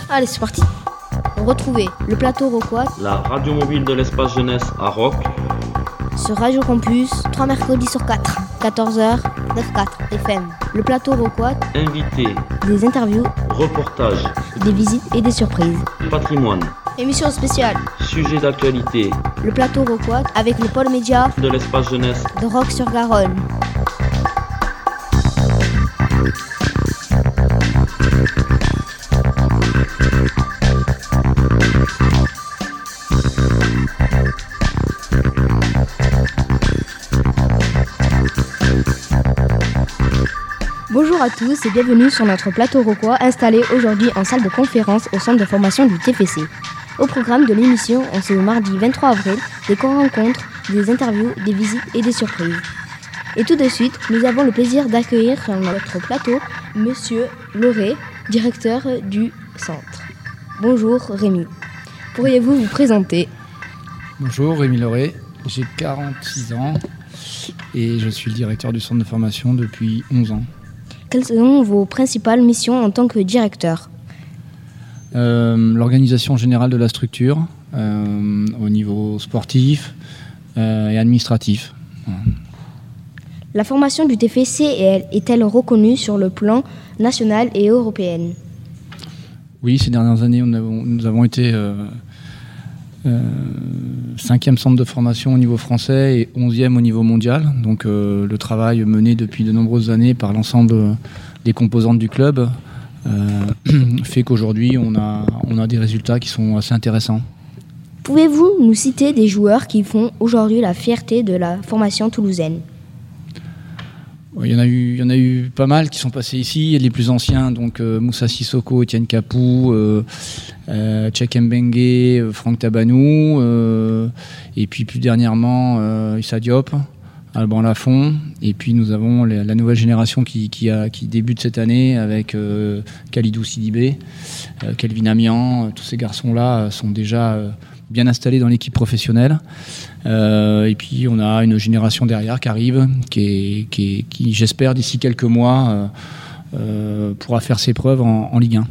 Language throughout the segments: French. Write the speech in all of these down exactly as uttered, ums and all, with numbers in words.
Allez, c'est parti. Retrouvez le plateau Rocquois, la radio mobile de l'espace jeunesse à Roc, sur Radio Campus, trois mercredis sur quatre, quatorze heures, quatre F M. Le plateau Rocquois, invités, des interviews, reportages, des visites et des surprises. Patrimoine, émission spéciale, sujets d'actualité. Le plateau Rocquois avec le pôle média de l'espace jeunesse de Roc-sur-Garonne. Bonjour à tous et bienvenue sur notre plateau Rocquois installé aujourd'hui en salle de conférence au centre de formation du T F C. Au programme de l'émission, on se mardi vingt-trois avril, des rencontres, des interviews, des visites et des surprises. Et tout de suite, nous avons le plaisir d'accueillir sur notre plateau Monsieur Lauré, directeur du centre. Bonjour Rémi. Pourriez-vous vous présenter ? Bonjour, Rémi Lauré, j'ai quarante-six ans et je suis le directeur du centre de formation depuis onze ans. Quelles sont vos principales missions en tant que directeur ? euh, L'organisation générale de la structure euh, au niveau sportif euh, et administratif. Voilà. La formation du T F C est-elle reconnue sur le plan national et européen ? Oui, ces dernières années, on a, nous avons été euh, euh, cinquième centre de formation au niveau français et onzième au niveau mondial. Donc euh, le travail mené depuis de nombreuses années par l'ensemble des composantes du club euh, fait qu'aujourd'hui, on a, on a des résultats qui sont assez intéressants. Pouvez-vous nous citer des joueurs qui font aujourd'hui la fierté de la formation toulousaine ? Il y en a eu, il y en a eu pas mal qui sont passés ici. Les plus anciens, donc euh, Moussa Sissoko, Etienne Capou, euh, euh, Tchèque Mbengue, euh, Franck Tabanou, euh, et puis plus dernièrement euh, Issa Diop, Alban Lafont. Et puis nous avons les, la nouvelle génération qui, qui, a, qui débute cette année avec euh, Khalidou Sidibé, euh, Kelvin Amian. Euh, tous ces garçons-là euh, sont déjà euh, bien installés dans l'équipe professionnelle. Euh, et puis on a une génération derrière qui arrive, qui, est, qui, est, qui j'espère d'ici quelques mois euh, euh, pourra faire ses preuves en, en Ligue un.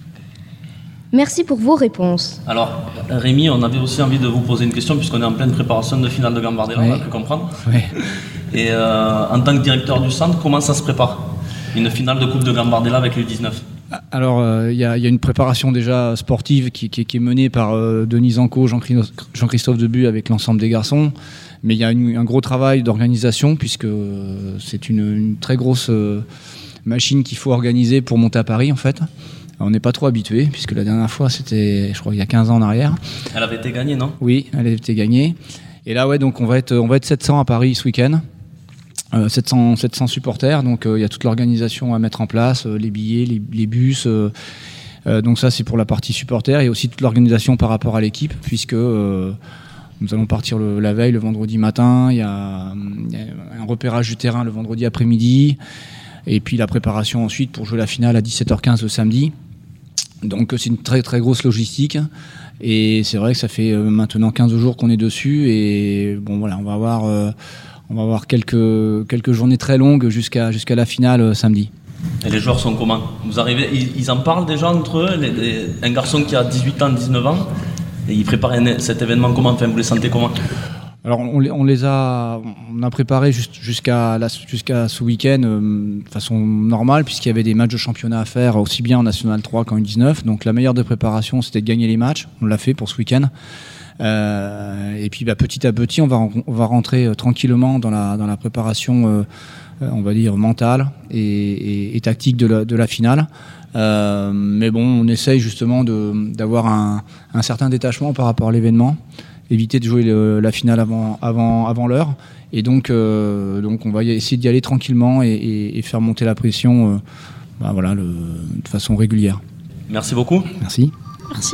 Merci pour vos réponses. Alors Rémi, on avait aussi envie de vous poser une question puisqu'on est en pleine préparation de finale de Gambardella, ouais. On a pu comprendre. Ouais. Et euh, en tant que directeur du centre, comment ça se prépare ? Une finale de Coupe de Gambardella avec les U dix-neuf ? Alors, il euh, y, y a une préparation déjà sportive qui, qui, qui est menée par euh, Denis Zanco, Jean-Christophe Debu avec l'ensemble des garçons. Mais il y a une, un gros travail d'organisation puisque euh, c'est une, une très grosse euh, machine qu'il faut organiser pour monter à Paris en fait. On n'est pas trop habitué puisque la dernière fois c'était, je crois, il y a quinze ans en arrière. Elle avait été gagnée, non ? Oui, elle avait été gagnée. Et là, ouais, donc on va être, on va être sept cents à Paris ce week-end. Euh, sept cents, sept cents supporters, donc il euh, y a toute l'organisation à mettre en place, euh, les billets, les, les bus, euh, euh, donc ça c'est pour la partie supporter et aussi toute l'organisation par rapport à l'équipe puisque euh, nous allons partir le, la veille le vendredi matin, il y, y a un repérage du terrain le vendredi après-midi et puis la préparation ensuite pour jouer la finale à dix-sept heures quinze le samedi, donc c'est une très très grosse logistique. Et c'est vrai que ça fait euh, maintenant quinze jours qu'on est dessus et bon voilà, on va avoir euh, On va avoir quelques, quelques journées très longues jusqu'à, jusqu'à la finale euh, samedi. Et les joueurs sont comment ? Vous arrivez, ils, ils en parlent déjà entre eux, les, les, un garçon qui a dix-huit ans, dix-neuf ans, et ils préparent un, cet événement comment ? Enfin, vous les sentez comment ? Alors on, on les a, on a préparé juste, jusqu'à, la, jusqu'à ce week-end euh, de façon normale puisqu'il y avait des matchs de championnat à faire aussi bien en National trois qu'en U dix-neuf. Donc la meilleure des préparations c'était de gagner les matchs. On l'a fait pour ce week-end. Euh, et puis bah, petit à petit on va, on va rentrer euh, tranquillement dans la, dans la préparation euh, euh, on va dire mentale et, et, et tactique de la, de la finale. Euh, mais bon, on essaye justement de, d'avoir un, un certain détachement par rapport à l'événement, éviter de jouer le, la finale avant, avant, avant l'heure et donc, euh, donc on va essayer d'y aller tranquillement et, et, et faire monter la pression euh, bah, voilà, le, de façon régulière. Merci beaucoup. Merci. Merci.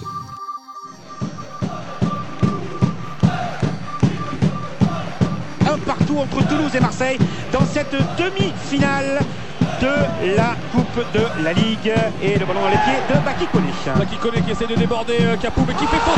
Partout entre Toulouse et Marseille dans cette demi-finale de la Coupe de la Ligue et le ballon dans les pieds de Baki Koné. Baki Koné qui essaie de déborder Capou mais qui fait faute.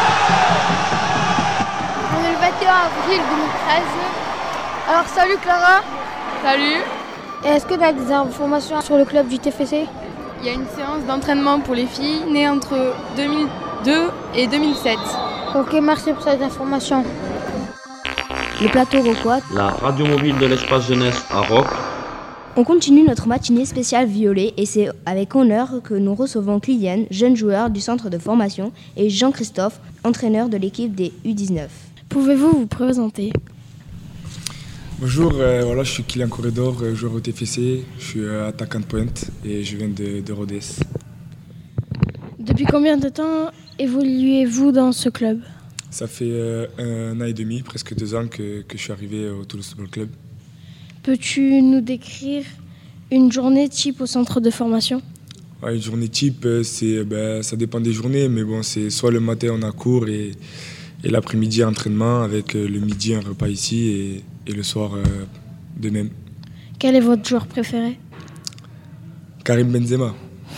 On est le vingt et un avril deux mille treize. Alors salut Clara. Salut. Et est-ce que tu as des informations sur le club du T F C ? il y a une séance d'entraînement pour les filles nées entre deux mille deux et deux mille sept. Ok, merci pour cette information. Le plateau rockois. La radio mobile de l'espace jeunesse à Roc. On continue notre matinée spéciale violet et c'est avec honneur que nous recevons Kylian, jeune joueur du centre de formation, et Jean-Christophe, entraîneur de l'équipe des U dix-neuf. Pouvez-vous vous présenter ? Bonjour, euh, voilà, je suis Kylian Corridor, joueur au T F C, je suis euh, attaquant de pointe et je viens de, de Rodez. Depuis combien de temps évoluez-vous dans ce club ? Ça fait euh, un an et demi, presque deux ans que, que je suis arrivé au Toulouse Football Club. Peux-tu nous décrire une journée type au centre de formation ? Ouais, une journée type, c'est, ben, ça dépend des journées, mais bon, c'est soit le matin on a cours et, et l'après-midi entraînement, avec euh, le midi un repas ici et, et le soir euh, de même. Quel est votre joueur préféré ? Karim Benzema.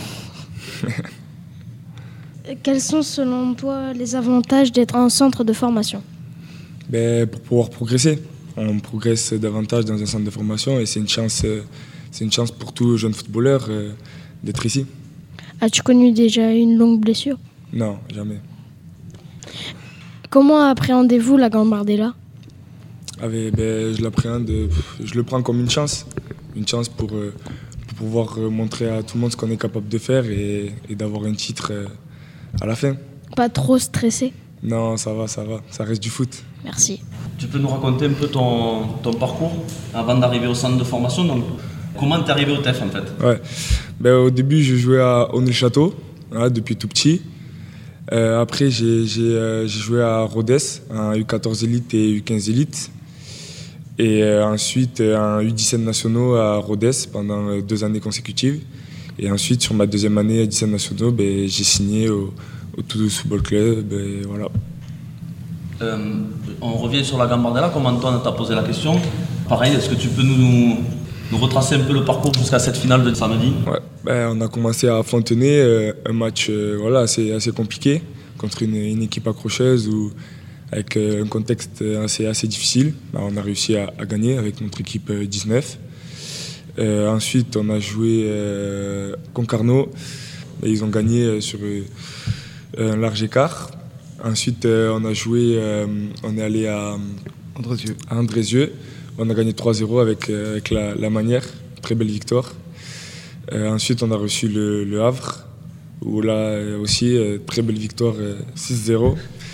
Quels sont selon toi les avantages d'être en centre de formation ? Ben, pour pouvoir progresser. On progresse davantage dans un centre de formation et c'est une chance, c'est une chance pour tout jeune footballeur euh, d'être ici. As-tu connu déjà une longue blessure ? Non, jamais. Comment appréhendez-vous la Gambardella ? Ah ben, ben, je l'appréhende, je le prends comme une chance. Une chance pour, euh, pour pouvoir montrer à tout le monde ce qu'on est capable de faire et, et d'avoir un titre euh, à la fin. Pas trop stressé ? Non, ça va, ça va. Ça reste du foot. Merci. Tu peux nous raconter un peu ton, ton parcours avant d'arriver au centre de formation. Donc, comment t'es arrivé au T E F en fait ? Ouais. Ben, au début, je jouais à Aulnay-le-Château hein, depuis tout petit. Euh, après, j'ai, j'ai, euh, j'ai joué à Rodez, en U quatorze Elite et U quinze Elite. Et euh, ensuite, en U dix-sept nationaux à Rodez pendant deux années consécutives. Et ensuite, sur ma deuxième année à dix-sept nationaux, ben, j'ai signé au, au Toulouse Football Club. Et voilà. Euh, on revient sur la Gambardella, comme Antoine t'a posé la question. Pareil, est-ce que tu peux nous, nous retracer un peu le parcours jusqu'à cette finale de samedi ? Ouais, ben, on a commencé à Fontenay, euh, un match euh, voilà, assez, assez compliqué contre une, une équipe accrocheuse où, avec euh, un contexte assez, assez difficile. Ben, on a réussi à, à gagner avec notre équipe euh, dix-neuf. Euh, ensuite, on a joué euh, Concarneau et ils ont gagné euh, sur euh, un large écart. Ensuite, euh, on a joué, euh, on est allé à Andrézieux. à Andrézieux. On a gagné trois zéro avec, euh, avec la, la manière, très belle victoire. Euh, ensuite, on a reçu le, le Havre, où là aussi, euh, très belle victoire, euh, six zéro.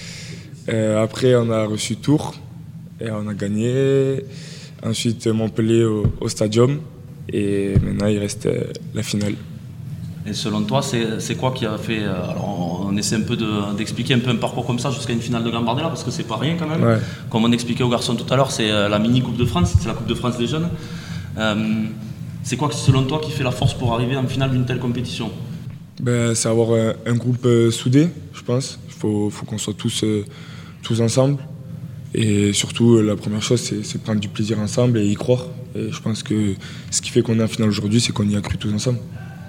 Euh, après, on a reçu Tours et on a gagné. Ensuite, Montpellier au, au Stadium. Et maintenant, il reste euh, la finale. Et selon toi, c'est, c'est quoi qui a fait... Alors on essaie un peu de, d'expliquer un peu un parcours comme ça jusqu'à une finale de Gambardella, parce que c'est pas rien quand même. Ouais. Comme on expliquait aux garçons tout à l'heure, c'est la mini Coupe de France, c'est la Coupe de France des jeunes. Euh, c'est quoi selon toi qui fait la force pour arriver en finale d'une telle compétition ? Ben, c'est avoir un, un groupe euh, soudé, je pense. Il faut, faut qu'on soit tous, euh, tous ensemble. Et surtout, la première chose, c'est, c'est prendre du plaisir ensemble et y croire. Et je pense que ce qui fait qu'on est en finale aujourd'hui, c'est qu'on y a cru tous ensemble.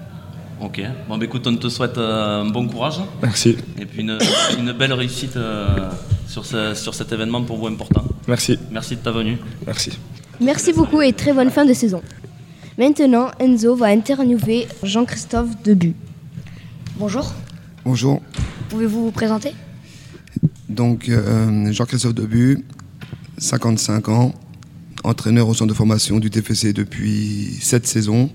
Ok, bon bah écoute, on te souhaite euh, un bon courage. Merci. Et puis une, une belle réussite euh, sur, ce, sur cet événement pour vous important. Merci. Merci de ta venue. Merci. Merci beaucoup et très bonne fin de saison. Maintenant, Enzo va interviewer Jean-Christophe Debu. Bonjour. Bonjour. Pouvez-vous vous présenter ? Donc, euh, Jean-Christophe Debu, cinquante-cinq ans, entraîneur au centre de formation du T F C depuis sept saisons.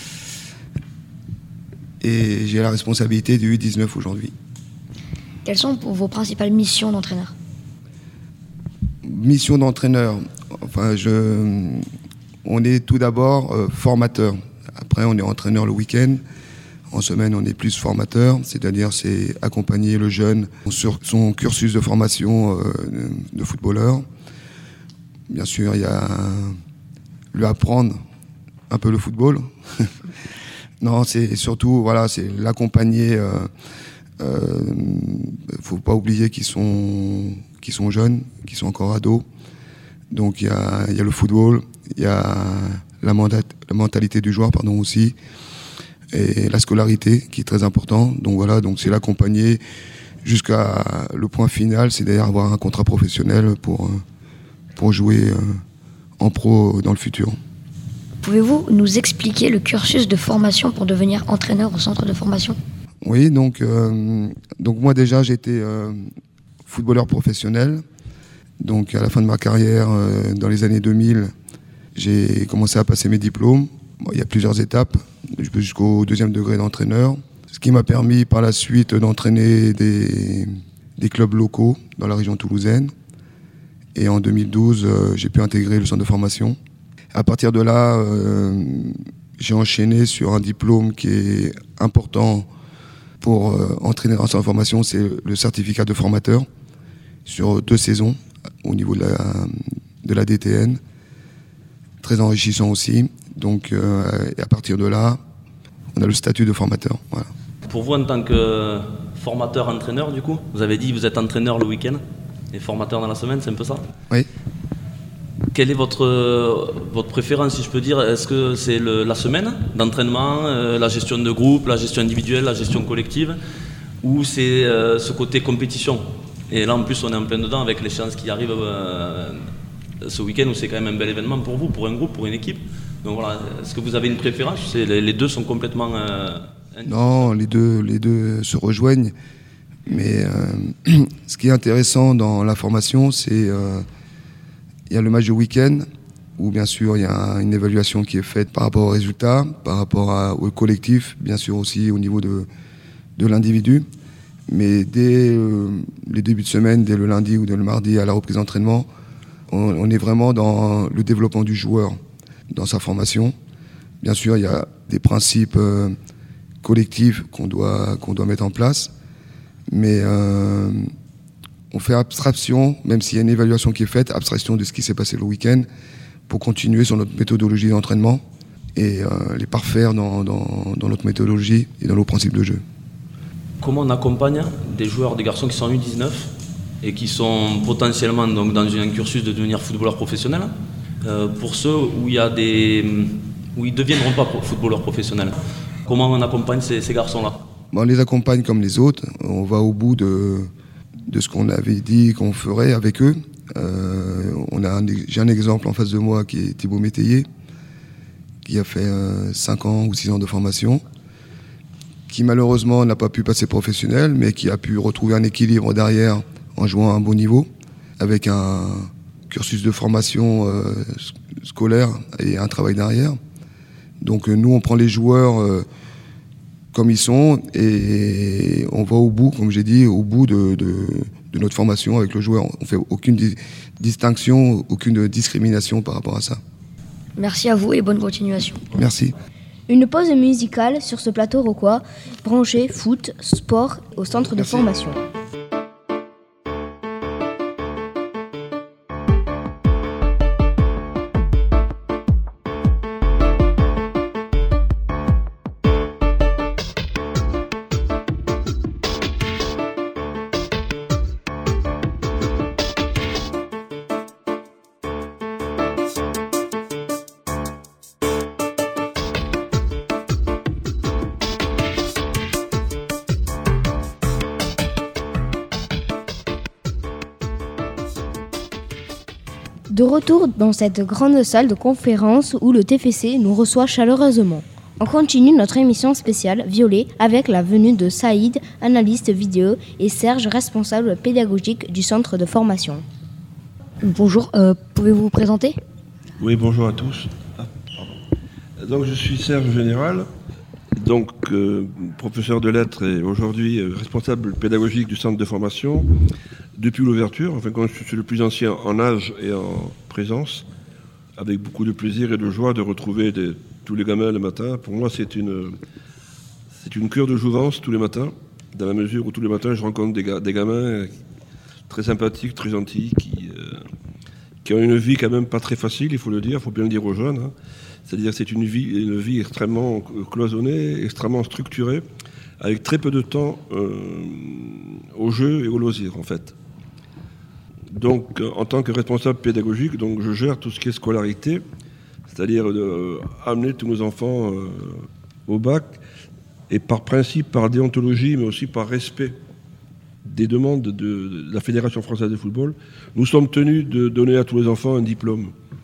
Et j'ai la responsabilité du U dix-neuf aujourd'hui. Quelles sont vos principales missions d'entraîneur ? Mission d'entraîneur, enfin, je, on est tout d'abord euh, formateur. Après, on est entraîneur le week-end. En semaine, on est plus formateur, c'est-à-dire c'est accompagner le jeune sur son cursus de formation euh, de footballeur. Bien sûr, il y a lui apprendre un peu le football. Non, c'est surtout, voilà, c'est l'accompagner. Euh, euh, faut pas oublier qu'ils sont, qu'ils sont jeunes, qu'ils sont encore ados. Donc il y a, il y a le football, il y a la, manda- la mentalité du joueur, pardon, aussi, et la scolarité qui est très important. Donc voilà, donc c'est l'accompagner jusqu'à le point final, c'est d'ailleurs avoir un contrat professionnel pour, pour jouer en pro dans le futur. Pouvez-vous nous expliquer le cursus de formation pour devenir entraîneur au centre de formation ? Oui, donc, euh, donc moi déjà j'étais euh, footballeur professionnel. Donc à la fin de ma carrière, euh, dans les années deux mille, j'ai commencé à passer mes diplômes. Bon, il y a plusieurs étapes, jusqu'au deuxième degré d'entraîneur. Ce qui m'a permis par la suite d'entraîner des, des clubs locaux dans la région toulousaine. Et en deux mille douze, euh, j'ai pu intégrer le centre de formation. À partir de là, euh, j'ai enchaîné sur un diplôme qui est important pour euh, entraîner dans le centre de formation, c'est le certificat de formateur sur deux saisons au niveau de la, de la D T N. Très enrichissant aussi. Donc euh, à partir de là, on a le statut de formateur. Voilà. Pour vous, en tant que formateur-entraîneur, du coup, vous avez dit que vous êtes entraîneur le week-end et formateur dans la semaine, c'est un peu ça ? Oui. Quelle est votre, votre préférence, si je peux dire ? Est-ce que c'est le, la semaine d'entraînement, euh, la gestion de groupe, la gestion individuelle, la gestion collective, ou c'est euh, ce côté compétition ? Et là, en plus, on est en plein dedans avec l'échéance qui arrive euh, ce week-end, où c'est quand même un bel événement pour vous, pour un groupe, pour une équipe. Donc voilà, est-ce que vous avez une préférence ? C'est, les, les deux sont complètement... Euh, non, les deux, les deux se rejoignent. Mais euh, ce qui est intéressant dans la formation, c'est... Euh, il y a le match du week-end, où bien sûr il y a une évaluation qui est faite par rapport aux résultats, par rapport à, au collectif, bien sûr aussi au niveau de, de l'individu. Mais dès euh, les débuts de semaine, dès le lundi ou dès le mardi à la reprise d'entraînement, on, on est vraiment dans le développement du joueur, dans sa formation. Bien sûr, il y a des principes euh, collectifs qu'on doit, qu'on doit mettre en place, mais... Euh, on fait abstraction, même s'il y a une évaluation qui est faite, abstraction de ce qui s'est passé le week-end, pour continuer sur notre méthodologie d'entraînement et euh, les parfaire dans, dans, dans notre méthodologie et dans nos principes de jeu. Comment on accompagne des joueurs, des garçons qui sont en U dix-neuf et qui sont potentiellement donc, dans un cursus de devenir footballeur professionnel, euh, pour ceux où, il y a des, où ils ne deviendront pas footballeurs professionnels ? Comment on accompagne ces, ces garçons-là ? On les accompagne comme les autres, on va au bout de... de ce qu'on avait dit qu'on ferait avec eux. Euh, on a un, j'ai un exemple en face de moi qui est Thibaut Métayer, qui a fait euh, cinq ans ou six ans de formation, qui malheureusement n'a pas pu passer professionnel, mais qui a pu retrouver un équilibre derrière en jouant à un bon niveau, avec un cursus de formation euh, scolaire et un travail derrière. Donc euh, nous, on prend les joueurs euh, comme ils sont, et on va au bout, comme j'ai dit, au bout de, de, de notre formation avec le joueur. On ne fait aucune di- distinction, aucune discrimination par rapport à ça. Merci à vous et bonne continuation. Merci. Une pause musicale sur ce plateau rockois, branché foot, sport au centre de formation. De retour dans cette grande salle de conférence où le T F C nous reçoit chaleureusement. On continue notre émission spéciale Violet avec la venue de Saïd, analyste vidéo, et Serge, responsable pédagogique du centre de formation. Bonjour, euh, pouvez-vous vous présenter ? Oui, bonjour à tous. Ah, donc je suis Serge Général, donc euh, professeur de lettres et aujourd'hui euh, responsable pédagogique du centre de formation depuis l'ouverture. Enfin, quand je suis le plus ancien en âge et en présence, avec beaucoup de plaisir et de joie de retrouver des, tous les gamins le matin. Pour moi, c'est une, c'est une cure de jouvence tous les matins, dans la mesure où tous les matins, je rencontre des, ga- des gamins très sympathiques, très gentils, qui, euh, qui ont une vie quand même pas très facile, il faut le dire, il faut bien le dire aux jeunes. Hein. C'est-à-dire que c'est une vie, une vie extrêmement cloisonnée, extrêmement structurée, avec très peu de temps euh, au jeu et au loisir, en fait. Donc, en tant que responsable pédagogique, donc, je gère tout ce qui est scolarité, c'est-à-dire euh, amener tous nos enfants euh, au bac, et par principe, par déontologie, mais aussi par respect des demandes de, de la Fédération française de football, nous sommes tenus de donner à tous les enfants un diplôme.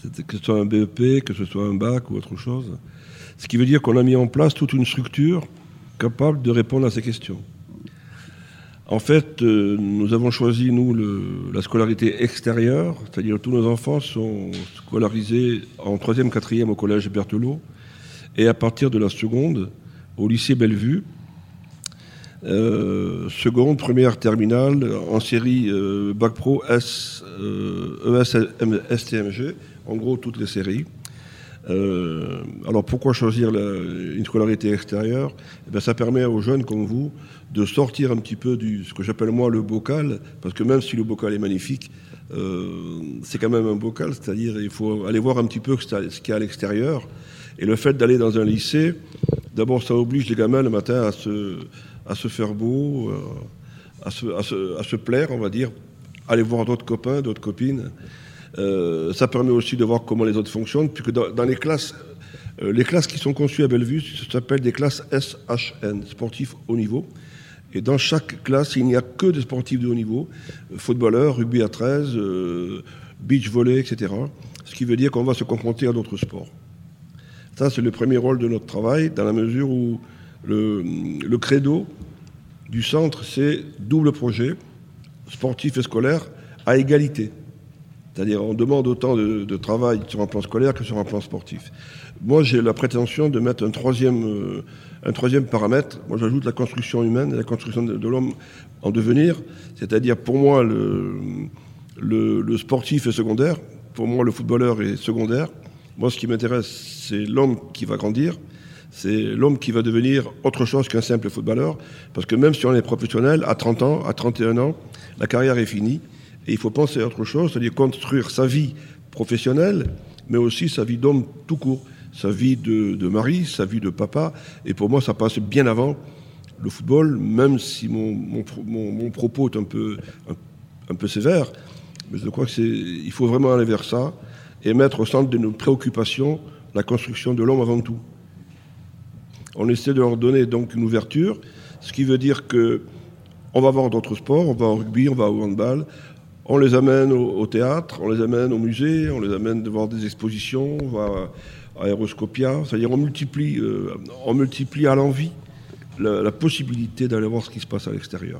que ce soit un B E P, que ce soit un bac ou autre chose. Ce qui veut dire qu'on a mis en place toute une structure capable de répondre à ces questions. En fait, euh, nous avons choisi, nous, le, la scolarité extérieure, c'est-à-dire tous nos enfants sont scolarisés en troisième, quatrième au collège Berthelot, et à partir de la seconde, au lycée Bellevue, euh, seconde, première, terminale, en série euh, Bac Pro, S, euh, E S, S T M G, en gros toutes les séries. Euh, alors pourquoi choisir la, une scolarité extérieure? Eh bien, ça permet aux jeunes comme vous de sortir un petit peu du ce que j'appelle moi le bocal, parce que même si le bocal est magnifique, euh, c'est quand même un bocal, c'est-à-dire il faut aller voir un petit peu ce qu'il y a à l'extérieur. Et le fait d'aller dans un lycée, d'abord ça oblige les gamins le matin à se, à se faire beau, à se, à, se, à se plaire, on va dire, aller voir d'autres copains, d'autres copines. Euh, ça permet aussi de voir comment les autres fonctionnent, puisque dans, dans les classes, euh, les classes qui sont conçues à Bellevue, ça s'appelle des classes S H N, sportifs haut niveau. Et dans chaque classe, il n'y a que des sportifs de haut niveau, euh, footballeurs, rugby à treize, euh, beach volley, et cetera. Ce qui veut dire qu'on va se confronter à d'autres sports. Ça, c'est le premier rôle de notre travail, dans la mesure où le, le credo du centre, c'est double projet, sportif et scolaire, à égalité. C'est-à-dire on demande autant de, de travail sur un plan scolaire que sur un plan sportif. Moi, j'ai la prétention de mettre un troisième, euh, un troisième paramètre. Moi, j'ajoute la construction humaine et la construction de, de l'homme en devenir. C'est-à-dire, pour moi, le, le, le sportif est secondaire. Pour moi, le footballeur est secondaire. Moi, ce qui m'intéresse, c'est l'homme qui va grandir. C'est l'homme qui va devenir autre chose qu'un simple footballeur. Parce que même si on est professionnel, à trente ans, à trente et un ans, la carrière est finie. Et il faut penser à autre chose, c'est-à-dire construire sa vie professionnelle, mais aussi sa vie d'homme tout court, sa vie de, de mari, sa vie de papa. Et pour moi, ça passe bien avant le football, même si mon, mon, mon, mon propos est un peu, un, un peu sévère. Mais je crois qu'il faut vraiment aller vers ça et mettre au centre de nos préoccupations la construction de l'homme avant tout. On essaie de leur donner donc une ouverture, ce qui veut dire qu'on va voir d'autres sports, on va au rugby, on va au handball. On les amène au, au théâtre, on les amène au musée, on les amène de voir des expositions, on va à Aéroscopia. C'est-à-dire on multiplie, euh, on multiplie à l'envi la, la possibilité d'aller voir ce qui se passe à l'extérieur.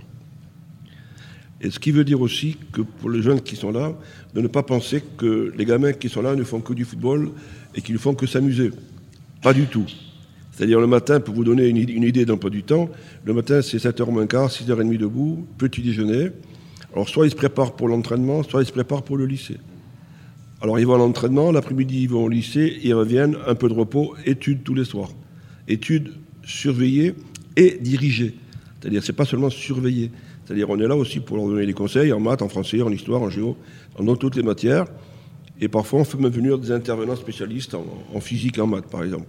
Et ce qui veut dire aussi que pour les jeunes qui sont là, de ne pas penser que les gamins qui sont là ne font que du football et qu'ils ne font que s'amuser. Pas du tout. C'est-à-dire le matin, pour vous donner une, une idée d'emploi du temps, le matin c'est sept heures moins quart, six heures trente debout, petit déjeuner. Alors soit ils se préparent pour l'entraînement, soit ils se préparent pour le lycée. Alors ils vont à l'entraînement, l'après-midi ils vont au lycée, ils reviennent, un peu de repos, études tous les soirs. Études surveillées et dirigées. C'est-à-dire c'est pas seulement surveillé. C'est-à-dire on est là aussi pour leur donner des conseils en maths, en français, en histoire, en géo, dans toutes les matières. Et parfois on fait même venir des intervenants spécialistes en, en physique et en maths par exemple.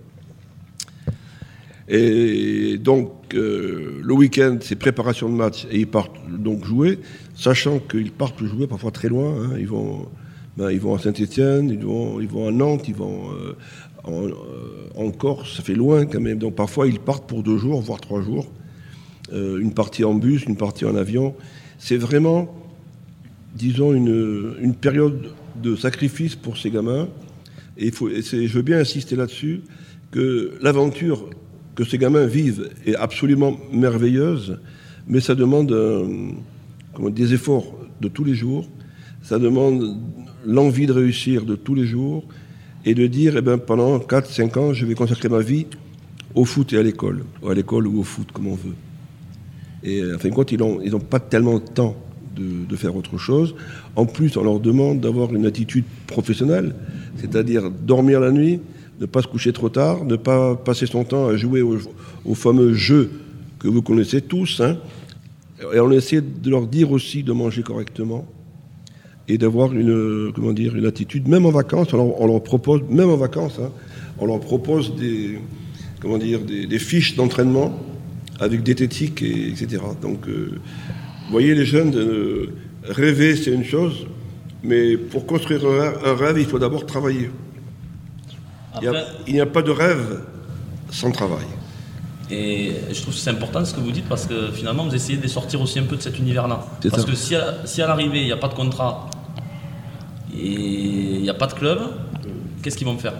Et donc, euh, le week-end, c'est préparation de match et ils partent donc jouer, sachant qu'ils partent jouer parfois très loin. Hein. Ils vont, ben, ils vont à Saint-Étienne, ils vont, ils vont à Nantes, ils vont euh, en, euh, en Corse, ça fait loin quand même. Donc parfois, ils partent pour deux jours, voire trois jours. Euh, une partie en bus, une partie en avion. C'est vraiment, disons, une, une période de sacrifice pour ces gamins. Et, il faut, et c'est, je veux bien insister là-dessus, que l'aventure que ces gamins vivent est absolument merveilleuse, mais ça demande euh, comment, des efforts de tous les jours, ça demande l'envie de réussir de tous les jours, et de dire, eh ben, pendant quatre cinq ans, je vais consacrer ma vie au foot et à l'école, ou à l'école ou au foot, comme on veut. Et en fin de compte, ils n'ont ils ont pas tellement de temps de, de faire autre chose. En plus, on leur demande d'avoir une attitude professionnelle, c'est-à-dire dormir la nuit, ne pas se coucher trop tard, ne pas passer son temps à jouer au, au fameux jeu que vous connaissez tous. Hein. Et on essaie de leur dire aussi de manger correctement et d'avoir une, comment dire, une attitude, même en vacances, on leur, on leur propose, même en vacances, hein, on leur propose des, comment dire, des, des fiches d'entraînement avec diététique, et, etc. Donc, euh, vous voyez, les jeunes, euh, rêver, c'est une chose, mais pour construire un rêve, un rêve il faut d'abord travailler. Après, il n'y a, a pas de rêve sans travail. Et je trouve que c'est important ce que vous dites parce que finalement vous essayez de sortir aussi un peu de cet univers-là. C'est parce ça. Que si à, si à l'arrivée il n'y a pas de contrat et il n'y a pas de club, qu'est-ce qu'ils vont faire?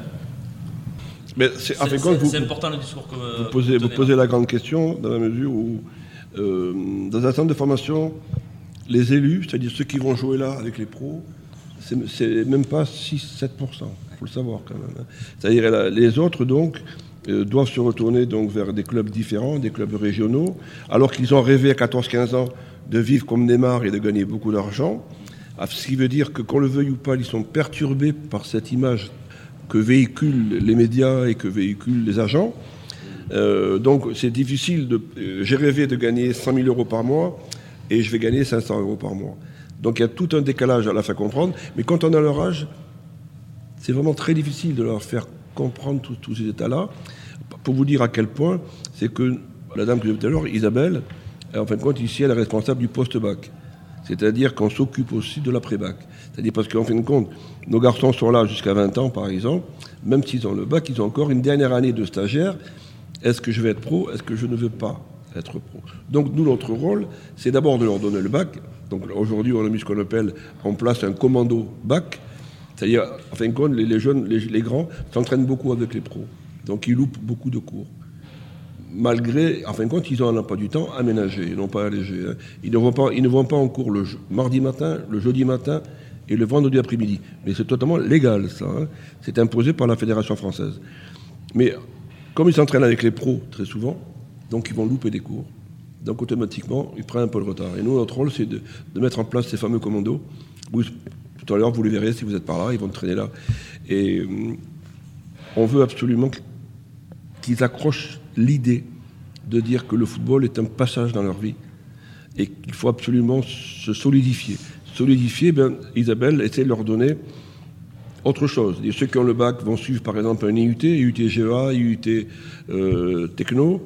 Mais c'est, c'est, en fait, c'est, vous, c'est important le discours que vous posez, que vous vous posez la grande question dans la mesure où, euh, dans un centre de formation, les élus, c'est-à-dire ceux qui vont jouer là avec les pros, c'est, c'est même pas six à sept pour cent, il faut le savoir quand même. Hein. C'est-à-dire là, les autres, donc, euh, doivent se retourner donc, vers des clubs différents, des clubs régionaux, alors qu'ils ont rêvé à quatorze à quinze ans de vivre comme Neymar et de gagner beaucoup d'argent. Ce qui veut dire que, qu'on le veuille ou pas, ils sont perturbés par cette image que véhiculent les médias et que véhiculent les agents. Euh, donc c'est difficile de... Euh, j'ai rêvé de gagner cent mille euros par mois et je vais gagner cinq cents euros par mois. Donc il y a tout un décalage à la faire comprendre. Mais quand on a leur âge, c'est vraiment très difficile de leur faire comprendre tous, tous ces états-là. Pour vous dire à quel point, c'est que la dame que j'ai vue tout à l'heure, Isabelle, en fin de compte, ici, elle est responsable du post-bac. C'est-à-dire qu'on s'occupe aussi de l'après-bac. C'est-à-dire parce qu'en fin de compte, nos garçons sont là jusqu'à vingt ans, par exemple. Même s'ils ont le bac, ils ont encore une dernière année de stagiaire. Est-ce que je vais être pro? Est-ce que je ne veux pas être pro? Donc nous, notre rôle, c'est d'abord de leur donner le bac. Donc aujourd'hui, on a mis ce qu'on appelle en place un commando bac. C'est-à-dire, en fin de compte, les, les jeunes, les, les grands s'entraînent beaucoup avec les pros. Donc ils loupent beaucoup de cours. Malgré, en fin de compte, ils ont un emploi du temps aménagé, non pas allégé. Hein. Ils ne vont pas, ils ne vont pas en cours le mardi matin, le jeudi matin et le vendredi après-midi. Mais c'est totalement légal, ça. Hein. C'est imposé par la Fédération française. Mais comme ils s'entraînent avec les pros très souvent, donc ils vont louper des cours. Donc automatiquement, ils prennent un peu de retard. Et nous, notre rôle, c'est de, de mettre en place ces fameux commandos. Où, tout à l'heure, vous les verrez si vous êtes par là, ils vont traîner là. Et hum, on veut absolument qu'ils accrochent l'idée de dire que le football est un passage dans leur vie et qu'il faut absolument se solidifier. Solidifier, ben, Isabelle essaie de leur donner autre chose. Et ceux qui ont le bac vont suivre par exemple un I U T, I U T G E A, I U T euh, Techno.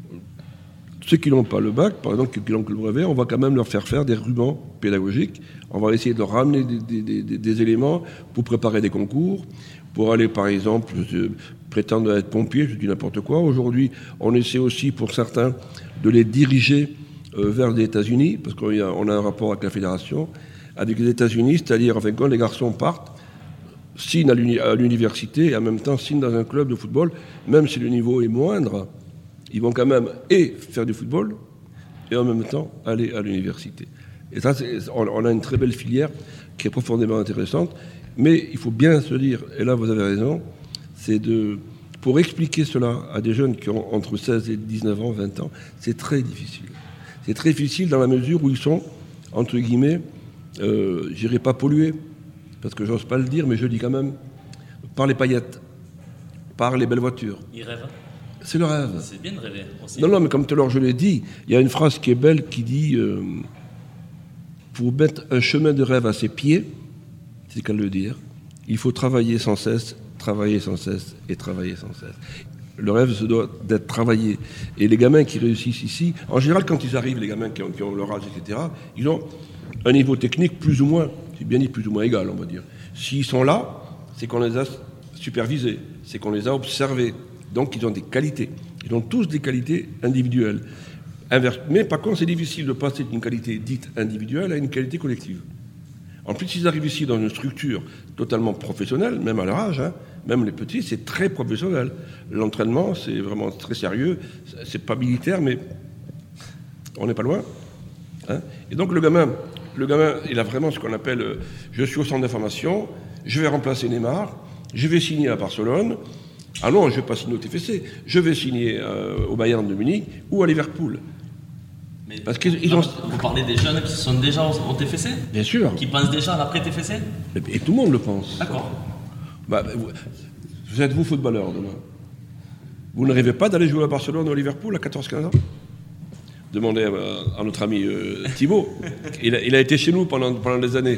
Ceux qui n'ont pas le bac, par exemple, qui n'ont que le brevet, on va quand même leur faire faire des rubans pédagogiques. On va essayer de leur ramener des, des, des, des éléments pour préparer des concours, pour aller par exemple prétendre être pompier, je dis n'importe quoi. Aujourd'hui, on essaie aussi pour certains de les diriger euh, vers les États-Unis, parce qu'on a, on a un rapport avec la fédération, avec les États-Unis, c'est-à-dire en fin de compte, les garçons partent, signent à, l'uni- à l'université et en même temps signent dans un club de football, même si le niveau est moindre, ils vont quand même et faire du football et en même temps aller à l'université. Et ça, c'est, on, on a une très belle filière qui est profondément intéressante, mais il faut bien se dire, et là vous avez raison, c'est de, pour expliquer cela à des jeunes qui ont entre seize et dix-neuf ans, vingt ans, c'est très difficile. C'est très difficile dans la mesure où ils sont, entre guillemets, euh, je dirais pas pollués, parce que j'ose pas le dire, mais je le dis quand même, par les paillettes, par les belles voitures. Ils rêvent. C'est le rêve. C'est bien de rêver aussi. Non, non, mais comme tout à l'heure je l'ai dit, il y a une phrase qui est belle qui dit euh, pour mettre un chemin de rêve à ses pieds, c'est qu'à le dire, il faut travailler sans cesse, travailler sans cesse et travailler sans cesse. Le rêve se doit d'être travaillé. Et les gamins qui réussissent ici, en général, quand ils arrivent, les gamins qui ont, qui ont leur âge, et cetera, ils ont un niveau technique plus ou moins, c'est bien dit plus ou moins égal, on va dire. S'ils sont là, c'est qu'on les a supervisés, c'est qu'on les a observés. Donc ils ont des qualités. Ils ont tous des qualités individuelles. Mais par contre, c'est difficile de passer d'une qualité dite individuelle à une qualité collective. En plus, ils arrivent ici dans une structure totalement professionnelle, même à leur âge, hein, même les petits, c'est très professionnel. L'entraînement, c'est vraiment très sérieux. C'est pas militaire, mais on n'est pas loin. Hein. Et donc le gamin, le gamin, il a vraiment ce qu'on appelle euh, je suis au centre d'information, je vais remplacer Neymar, je vais signer à Barcelone. Ah non, je ne vais pas signer au T F C, je vais signer euh, au Bayern de Munich ou à Liverpool. Mais parce qu'ils ils ont... Vous parlez des jeunes qui sont déjà au, au T F C? Bien sûr. Qui pensent déjà à l'après-T F C? Et, et tout le monde le pense. D'accord. Bah, vous, vous êtes vous footballeur demain. Vous ne rêvez pas d'aller jouer à Barcelone ou à Liverpool à quatorze à quinze ans? Demandez à, à notre ami euh, Thibaut. il, a, il a été chez nous pendant, pendant des années.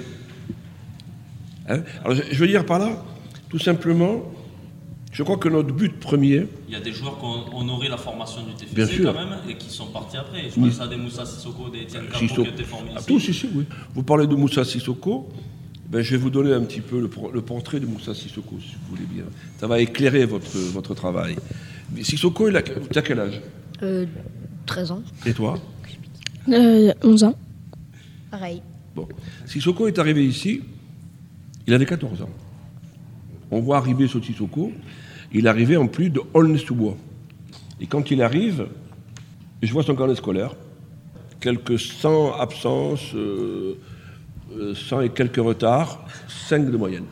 Hein. Alors je, je veux dire par là, tout simplement... Je crois que notre but premier... Il y a des joueurs qui ont honoré la formation du T F C bien sûr. Quand même et qui sont partis après. Je pense à des Moussa Sissoko, des Etienne Campo Sissoko. qui étaient formés ici. Ah, tous ici, oui. Vous parlez de Moussa Sissoko, ben, je vais vous donner un petit peu le, le portrait de Moussa Sissoko, si vous voulez bien. Ça va éclairer votre, votre travail. Sissoko, il a, tu as quel âge? euh, treize ans. Et toi? euh, onze ans. Pareil. Bon. Sissoko est arrivé ici, il avait quatorze ans. On voit arriver ce Sissoko, il arrivait en plus de Aulnay-sous-Bois. Et quand il arrive, je vois son carnet scolaire, quelques cent absences, euh, cent et quelques retards, cinq de moyenne.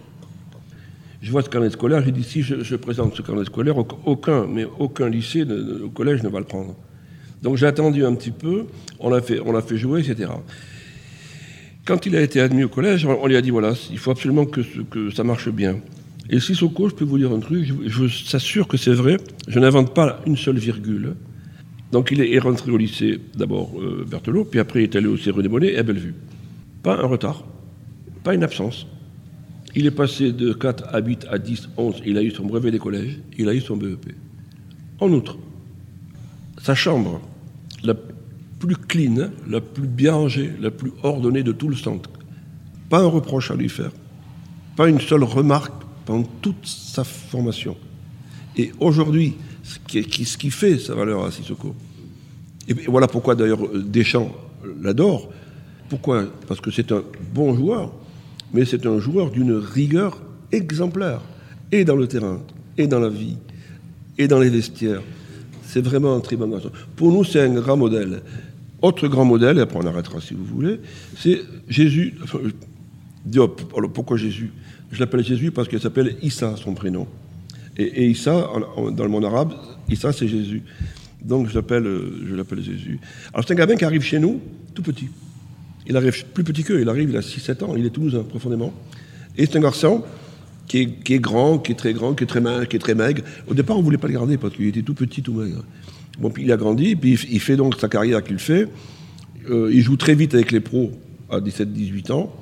Je vois ce carnet scolaire, je dis si je, je présente ce carnet scolaire, aucun, mais aucun lycée de, de, au collège ne va le prendre. Donc j'ai attendu un petit peu, on l'a fait, on l'a fait jouer, et cetera. Quand il a été admis au collège, on lui a dit voilà, il faut absolument que, que ça marche bien. Et Sissoko, je peux vous dire un truc, je, je s'assure que c'est vrai, je n'invente pas une seule virgule. Donc il est rentré au lycée, d'abord euh, Berthelot, puis après il est allé au C. René Bonnet et à Bellevue. Pas un retard, pas une absence. Il est passé de quatre à huit à dix, onze, il a eu son brevet des collèges, il a eu son B E P. En outre, sa chambre, la plus clean, la plus bien rangée, la plus ordonnée de tout le centre. Pas un reproche à lui faire, pas une seule remarque pendant toute sa formation. Et aujourd'hui, ce qui, ce qui fait sa valeur à Sissoko, et voilà pourquoi d'ailleurs Deschamps l'adore. Pourquoi ? Parce que c'est un bon joueur, mais c'est un joueur d'une rigueur exemplaire, et dans le terrain, et dans la vie, et dans les vestiaires. C'est vraiment un très bon garçon. Pour nous, c'est un grand modèle. Autre grand modèle, et après on arrêtera si vous voulez, c'est Jésus. Enfin, Diop. Alors pourquoi Jésus ? Je l'appelle Jésus parce qu'il s'appelle Issa, son prénom. Et, et Issa, en, en, dans le monde arabe, Issa c'est Jésus. Donc je l'appelle, je l'appelle Jésus. Alors c'est un gamin qui arrive chez nous, tout petit. Il arrive plus petit qu'eux, il arrive, il a six sept ans, il est toulousain profondément. Et c'est un garçon qui est, qui est grand, qui est très grand, qui est très, maigre, qui est très maigre. Au départ, on ne voulait pas le garder parce qu'il était tout petit, tout maigre. Bon, puis il a grandi, puis il fait donc sa carrière qu'il fait. Euh, il joue très vite avec les pros à dix-sept dix-huit ans.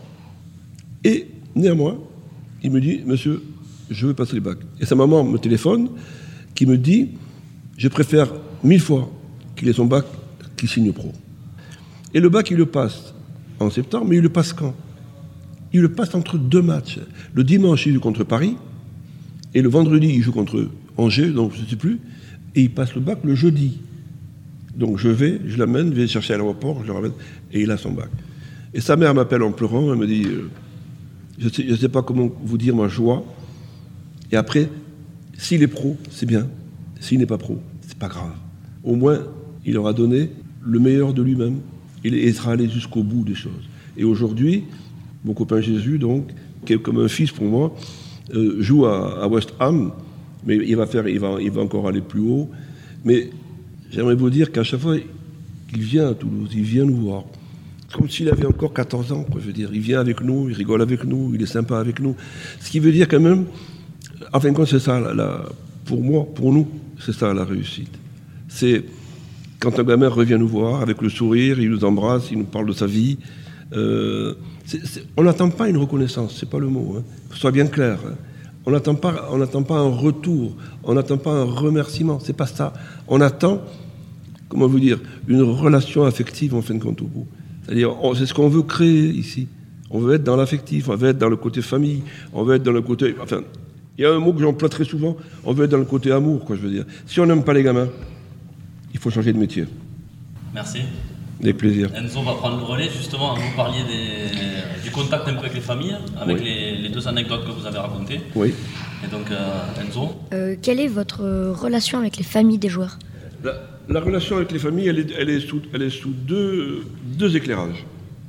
Et néanmoins, il me dit, monsieur, je veux passer le bac. Et sa maman me téléphone, qui me dit, je préfère mille fois qu'il ait son bac qu'il signe pro. Et le bac, il le passe en septembre, mais il le passe quand ? Il le passe entre deux matchs. Le dimanche, il joue contre Paris, et le vendredi, il joue contre Angers, donc je ne sais plus, et il passe le bac le jeudi. Donc je vais, je l'amène, je vais le chercher à l'aéroport, je le ramène, et il a son bac. Et sa mère m'appelle en pleurant, elle me dit, euh, je ne sais, sais pas comment vous dire ma joie. Et après, s'il est pro, c'est bien. S'il n'est pas pro, c'est pas grave. Au moins, il aura donné le meilleur de lui-même. Il sera allé jusqu'au bout des choses. Et aujourd'hui, mon copain Jésus, donc, qui est comme un fils pour moi, euh, joue à, à West Ham, mais il va, faire, il, va, il va encore aller plus haut. Mais j'aimerais vous dire qu'à chaque fois qu'il vient à Toulouse, il vient nous voir. Comme s'il avait encore quatorze ans, quoi, je veux dire. Il vient avec nous, il rigole avec nous, il est sympa avec nous. Ce qui veut dire quand même, en fin de compte, c'est ça, la, la, pour moi, pour nous, c'est ça la réussite. C'est quand un gamin revient nous voir avec le sourire, il nous embrasse, il nous parle de sa vie. Euh, c'est, c'est, on n'attend pas une reconnaissance, c'est pas le mot, hein. Soit bien clair. Hein. On n'attend pas, on n'attend pas un retour, on n'attend pas un remerciement, c'est pas ça. On attend, comment vous dire, une relation affective en fin de compte au bout. C'est-à-dire, on, c'est ce qu'on veut créer ici. On veut être dans l'affectif, on veut être dans le côté famille, on veut être dans le côté... Enfin, il y a un mot que j'emploie très souvent, on veut être dans le côté amour, quoi, je veux dire. Si on n'aime pas les gamins, il faut changer de métier. Merci. Avec plaisir. Enzo va prendre le relais, justement, vous parliez des, du contact un peu avec les familles, avec oui. les, les deux anecdotes que vous avez racontées. Oui. Et donc, euh, Enzo euh, Quelle est votre relation avec les familles des joueurs ? La, la relation avec les familles, elle est, elle est sous, elle est sous deux, deux éclairages.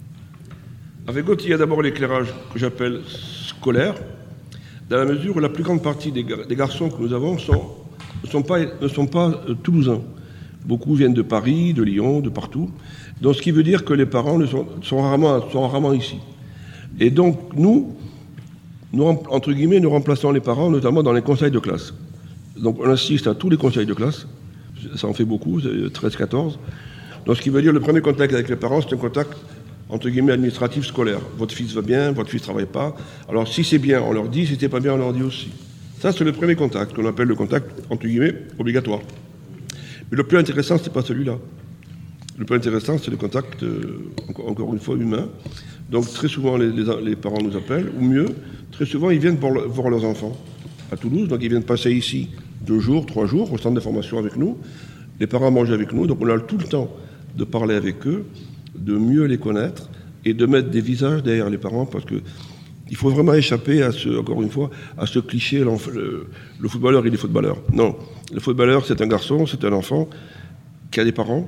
Avec Gauthier, il y a d'abord l'éclairage que j'appelle scolaire, dans la mesure où la plus grande partie des, gar- des garçons que nous avons sont, ne sont pas, ne sont pas euh, toulousains. Beaucoup viennent de Paris, de Lyon, de partout. Donc, ce qui veut dire que les parents ne sont, sont, rarement, sont rarement ici. Et donc, nous, nous, entre guillemets, nous remplaçons les parents, notamment dans les conseils de classe. Donc, on assiste à tous les conseils de classe. Ça en fait beaucoup, treize quatorze. Donc, ce qui veut dire le premier contact avec les parents, c'est un contact, entre guillemets, administratif scolaire. Votre fils va bien, votre fils ne travaille pas. Alors, si c'est bien, on leur dit. Si c'est pas bien, on leur dit aussi. Ça, c'est le premier contact, qu'on appelle le contact, entre guillemets, obligatoire. Mais le plus intéressant, ce n'est pas celui-là. Le plus intéressant, c'est le contact, euh, encore une fois, humain. Donc, très souvent, les, les, les parents nous appellent, ou mieux, très souvent, ils viennent voir, le, voir leurs enfants à Toulouse. Donc, ils viennent passer ici deux jours, trois jours, au centre de formation avec nous. Les parents mangent avec nous. Donc, on a tout le temps de parler avec eux, de mieux les connaître et de mettre des visages derrière les parents, parce que Il faut vraiment échapper à ce, encore une fois, à ce cliché, le, le footballeur, il est footballeur. Non, le footballeur, c'est un garçon, c'est un enfant qui a des parents.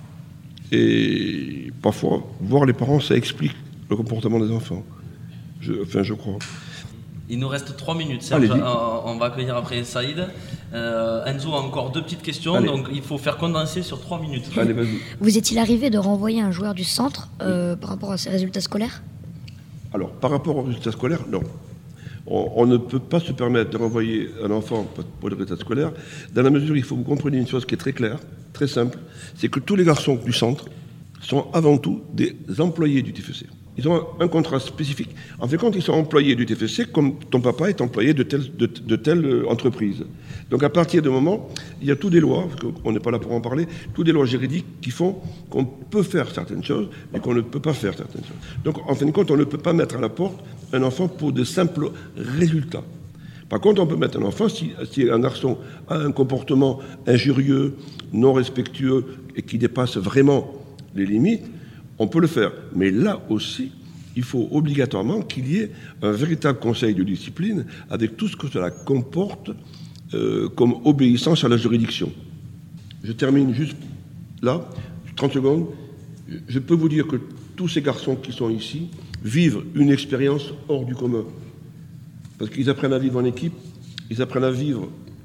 Et parfois, voir les parents, ça explique le comportement des enfants. Je, enfin, je crois. Il nous reste trois minutes, Serge. Euh, on va accueillir après Saïd. Euh, Enzo a encore deux petites questions, Allez. donc il faut faire condenser sur trois minutes. Allez, vas-y. Vous est-il arrivé de renvoyer un joueur du centre euh, par rapport à ses résultats scolaires ? Alors, par rapport aux résultats scolaires, non. On, on ne peut pas se permettre de renvoyer un enfant pour les résultats scolaires, dans la mesure où il faut que vous compreniez une chose qui est très claire, très simple, c'est que tous les garçons du centre sont avant tout des employés du T F C. Ils ont un, un contrat spécifique. En fait, quand ils sont employés du T F C, comme ton papa est employé de telle, de, de telle entreprise. Donc à partir de moment, il y a toutes des lois, parce qu'on n'est pas là pour en parler, toutes des lois juridiques qui font qu'on peut faire certaines choses, mais qu'on ne peut pas faire certaines choses. Donc en fin de compte, on ne peut pas mettre à la porte un enfant pour de simples résultats. Par contre, on peut mettre un enfant, si, si un garçon a un comportement injurieux, non respectueux, et qui dépasse vraiment les limites, on peut le faire. Mais là aussi, il faut obligatoirement qu'il y ait un véritable conseil de discipline avec tout ce que cela comporte euh, comme obéissance à la juridiction. Je termine juste là, trente secondes. Je peux vous dire que tous ces garçons qui sont ici vivent une expérience hors du commun. Parce qu'ils apprennent à vivre en équipe, ils apprennent à vivre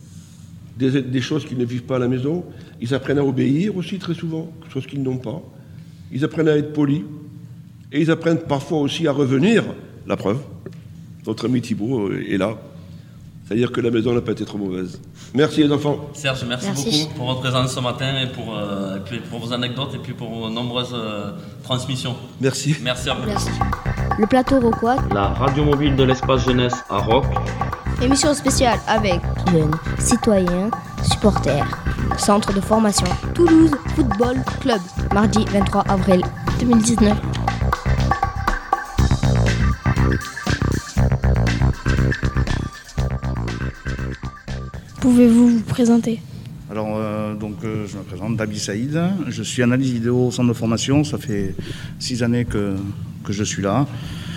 des, des choses qu'ils ne vivent pas à la maison, ils apprennent à obéir aussi très souvent, chose qu'ils n'ont pas. Ils apprennent à être polis, et ils apprennent parfois aussi à revenir. La preuve, notre ami Thibaut est là. C'est-à-dire que la maison n'a pas été trop mauvaise. Merci les enfants. Serge, merci, merci. beaucoup pour votre présence ce matin et pour, euh, et puis pour vos anecdotes et puis pour vos nombreuses euh, transmissions. Merci. Merci à vous. Merci. Le plateau Rocquois, la radio mobile de l'espace jeunesse à Roc. Émission spéciale avec jeunes, citoyens, supporters. Centre de formation Toulouse Football Club, mardi vingt-trois avril deux mille dix-neuf. Pouvez-vous vous présenter ? Alors, euh, donc, euh, je me présente, Dabi Saïd. Je suis analyse vidéo au centre de formation. Ça fait six années que, que je suis là.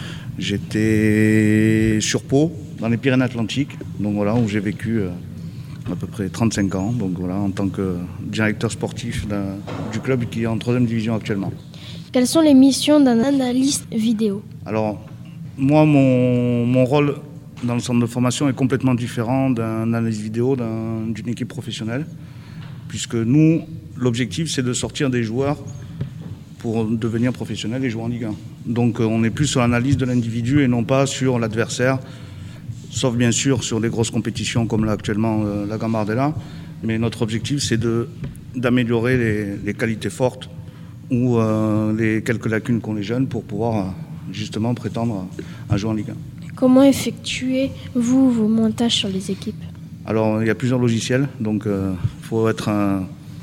J'étais sur Pau, dans les Pyrénées-Atlantiques, donc voilà, où j'ai vécu euh, à peu près trente-cinq ans, donc voilà, en tant que directeur sportif du club qui est en troisième division actuellement. Quelles sont les missions d'un analyste vidéo ? Alors, moi, mon, mon rôle dans le centre de formation est complètement différent d'un analyste vidéo d'un, d'une équipe professionnelle, puisque nous, l'objectif, c'est de sortir des joueurs pour devenir professionnels et jouer en Ligue un. Donc, on est plus sur l'analyse de l'individu et non pas sur l'adversaire, sauf bien sûr sur des grosses compétitions comme là actuellement euh, la Gambardella. Mais notre objectif, c'est de, d'améliorer les, les qualités fortes ou euh, les quelques lacunes qu'ont les jeunes pour pouvoir euh, justement prétendre à jouer en Ligue un. Comment effectuez-vous vos montages sur les équipes ? Alors, il y a plusieurs logiciels, donc il euh, faut être un,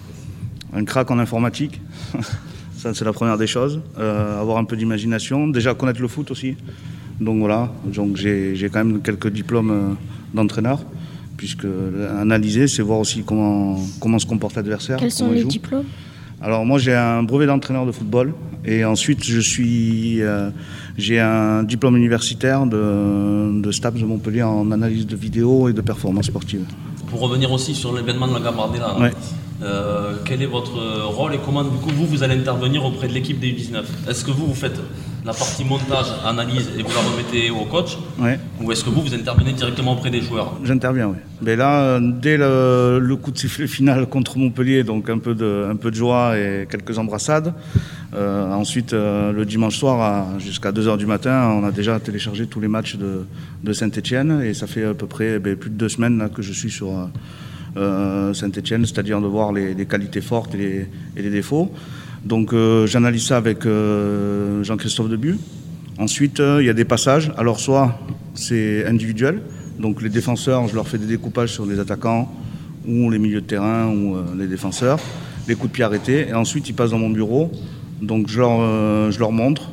un crack en informatique. Ça, c'est la première des choses. Euh, avoir un peu d'imagination. Déjà, connaître le foot aussi. Donc voilà, donc, j'ai, j'ai quand même quelques diplômes euh, d'entraîneur, puisque analyser, c'est voir aussi comment, comment se comporte l'adversaire. Quels sont les joue. diplômes ? Alors moi, j'ai un brevet d'entraîneur de football et ensuite je suis, euh, j'ai un diplôme universitaire de, de STAPS de Montpellier en analyse de vidéo et de performance sportive. Pour revenir aussi sur l'événement de la Gambardella, ouais. euh, quel est votre rôle et comment du coup vous, vous allez intervenir auprès de l'équipe des U dix-neuf ? Est-ce que vous, vous faites la partie montage, analyse et vous la remettez au coach ? Ouais. Ou est-ce que vous, vous intervenez directement auprès des joueurs ? J'interviens, oui. Mais là, dès le, le coup de sifflet final contre Montpellier, donc un peu de, un peu de joie et quelques embrassades. Euh, ensuite, euh, le dimanche soir, à, jusqu'à deux heures du matin, on a déjà téléchargé tous les matchs de, de Saint-Étienne et ça fait à peu près ben, plus de deux semaines là, que je suis sur euh, Saint-Étienne, c'est-à-dire de voir les, les qualités fortes et les, et les défauts. Donc euh, j'analyse ça avec euh, Jean-Christophe Debu. Ensuite, il euh, y a des passages. Alors soit c'est individuel, donc les défenseurs, je leur fais des découpages sur les attaquants ou les milieux de terrain ou euh, les défenseurs, les coups de pied arrêtés. Et ensuite, ils passent dans mon bureau. Donc je leur, euh, je leur montre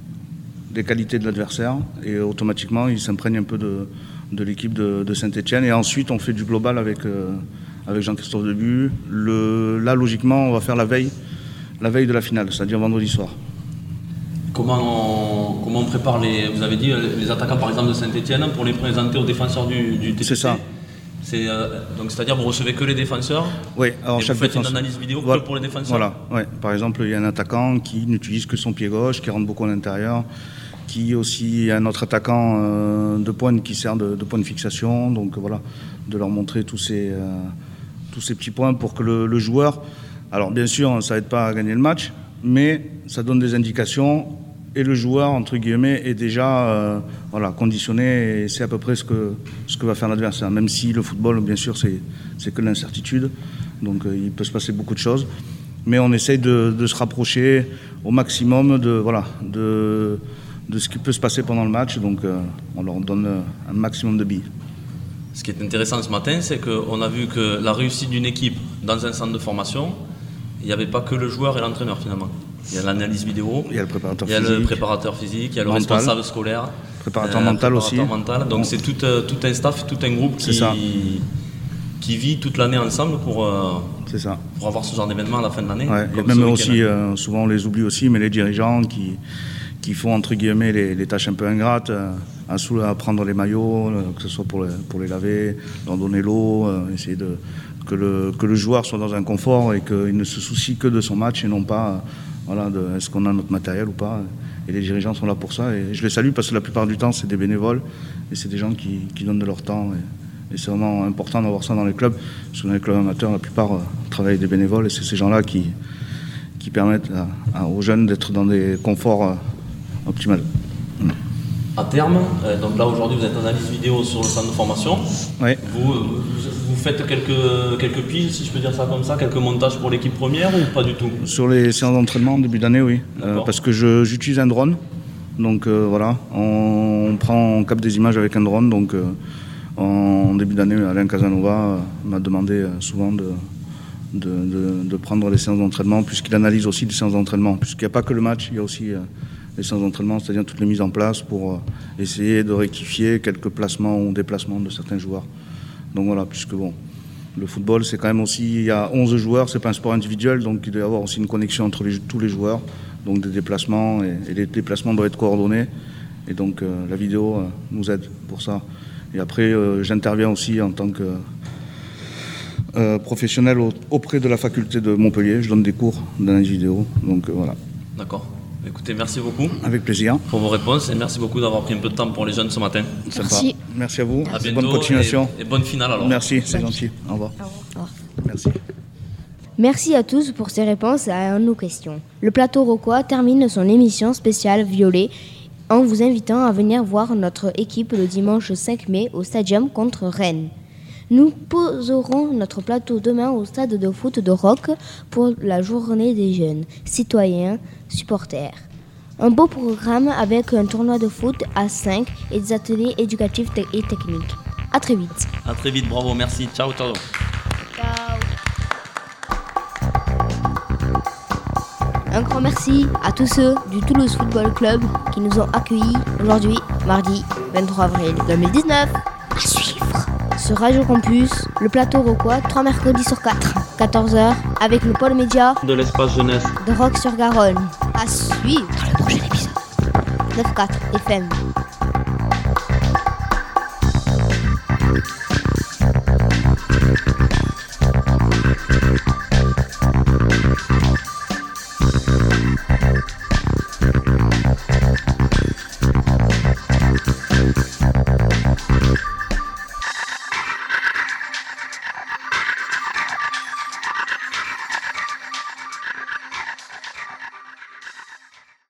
les qualités de l'adversaire et automatiquement, ils s'imprègnent un peu de, de l'équipe de, de Saint-Étienne. Et ensuite, on fait du global avec, euh, avec Jean-Christophe Debu. Le, là, logiquement, on va faire la veille. La veille de la finale, c'est-à-dire vendredi soir. Comment, comment on prépare les, vous avez dit, les attaquants par exemple de Saint-Etienne pour les présenter aux défenseurs du, du T F C. C'est ça. C'est, euh, donc c'est-à-dire vous recevez que les défenseurs. Oui, alors et chaque vous faites défenseur. une analyse vidéo voilà. que pour les défenseurs. Voilà, ouais. Par exemple, il y a un attaquant qui n'utilise que son pied gauche, qui rentre beaucoup à l'intérieur, qui aussi un autre attaquant euh, de pointe qui sert de, de point de fixation. Donc voilà, de leur montrer tous ces, euh, tous ces petits points pour que le, le joueur. Alors bien sûr, ça n'aide pas à gagner le match, mais ça donne des indications. Et le joueur, entre guillemets, est déjà euh, voilà, conditionné et c'est à peu près ce que, ce que va faire l'adversaire. Même si le football, bien sûr, c'est, c'est que l'incertitude. Donc euh, il peut se passer beaucoup de choses. Mais on essaye de, de se rapprocher au maximum de, voilà, de, de ce qui peut se passer pendant le match. Donc euh, on leur donne un maximum de billes. Ce qui est intéressant ce matin, c'est qu'on a vu que la réussite d'une équipe dans un centre de formation, il n'y avait pas que le joueur et l'entraîneur finalement. Il y a l'analyse vidéo, il y a le préparateur il y a physique, le préparateur physique, il y a le mental, responsable scolaire, préparateur euh, mental préparateur aussi. Mental. Donc bon. c'est tout, euh, tout un staff, tout un groupe qui, qui vit toute l'année ensemble pour, euh, c'est ça. pour avoir ce genre d'événement à la fin de l'année. Ouais, il y a même aussi, euh, souvent on les oublie aussi, mais les dirigeants qui, qui font entre guillemets les, les tâches un peu ingrates, euh, à, sous, à prendre les maillots, euh, que ce soit pour les, pour les laver, leur donner l'eau, euh, essayer de, que, le, que le joueur soit dans un confort et qu'il ne se soucie que de son match et non pas... Euh, Voilà, de, est-ce qu'on a notre matériel ou pas. Et les dirigeants sont là pour ça. Et je les salue parce que la plupart du temps, c'est des bénévoles. Et c'est des gens qui, qui donnent de leur temps. Et, et c'est vraiment important d'avoir ça dans les clubs. Parce que dans les clubs amateurs, la plupart euh, travaillent avec des bénévoles. Et c'est ces gens-là qui, qui permettent à, à, aux jeunes d'être dans des conforts euh, optimaux. Mmh. À terme, euh, donc là aujourd'hui vous êtes en analyse vidéo sur le centre de formation. Oui. Vous, vous, vous faites quelques, quelques piles, si je peux dire ça comme ça, quelques montages pour l'équipe première ou pas du tout? Sur les séances d'entraînement en début d'année, oui. Euh, parce que je, j'utilise un drone. Donc euh, voilà, on, on, prend, on capte des images avec un drone. Donc euh, en début d'année, Alain Casanova euh, m'a demandé euh, souvent de, de, de, de prendre les séances d'entraînement, puisqu'il analyse aussi les séances d'entraînement. Puisqu'il n'y a pas que le match, il y a aussi... Euh, les séances d'entraînement, c'est-à-dire toutes les mises en place pour euh, essayer de rectifier quelques placements ou déplacements de certains joueurs. Donc voilà, puisque bon, le football, c'est quand même aussi, il y a onze joueurs, c'est pas un sport individuel, donc il doit y avoir aussi une connexion entre les, tous les joueurs, donc des déplacements, et, et les déplacements doivent être coordonnés, et donc euh, la vidéo euh, nous aide pour ça. Et après, euh, j'interviens aussi en tant que euh, professionnel au, auprès de la faculté de Montpellier, je donne des cours d'analyse vidéo, donc euh, voilà. D'accord. Écoutez, merci beaucoup. Avec plaisir. Pour vos réponses et merci beaucoup d'avoir pris un peu de temps pour les jeunes ce matin. Merci. Merci à vous. À bientôt. Bonne continuation. Et, et bonne finale alors. Merci, c'est gentil. Au revoir. Au revoir. Merci. Merci à tous pour ces réponses à nos questions. Le plateau Roccois termine son émission spéciale Violet en vous invitant à venir voir notre équipe le dimanche cinq mai au Stadium contre Rennes. Nous poserons notre plateau demain au stade de foot de Roques pour la journée des jeunes, citoyens, supporters. Un beau programme avec un tournoi de foot à cinq et des ateliers éducatifs et techniques. À très vite. À très vite, bravo, merci. Ciao, ciao. Ciao. Un grand merci à tous ceux du Toulouse Football Club qui nous ont accueillis aujourd'hui, mardi vingt-trois avril deux mille dix-neuf. À suivre sur Radio Campus, le plateau Roccois, trois mercredis sur quatre, quatorze heures, avec le pôle média de l'espace jeunesse de Roques-sur-Garonne. À suivre dans le prochain épisode. neuf quatre F M.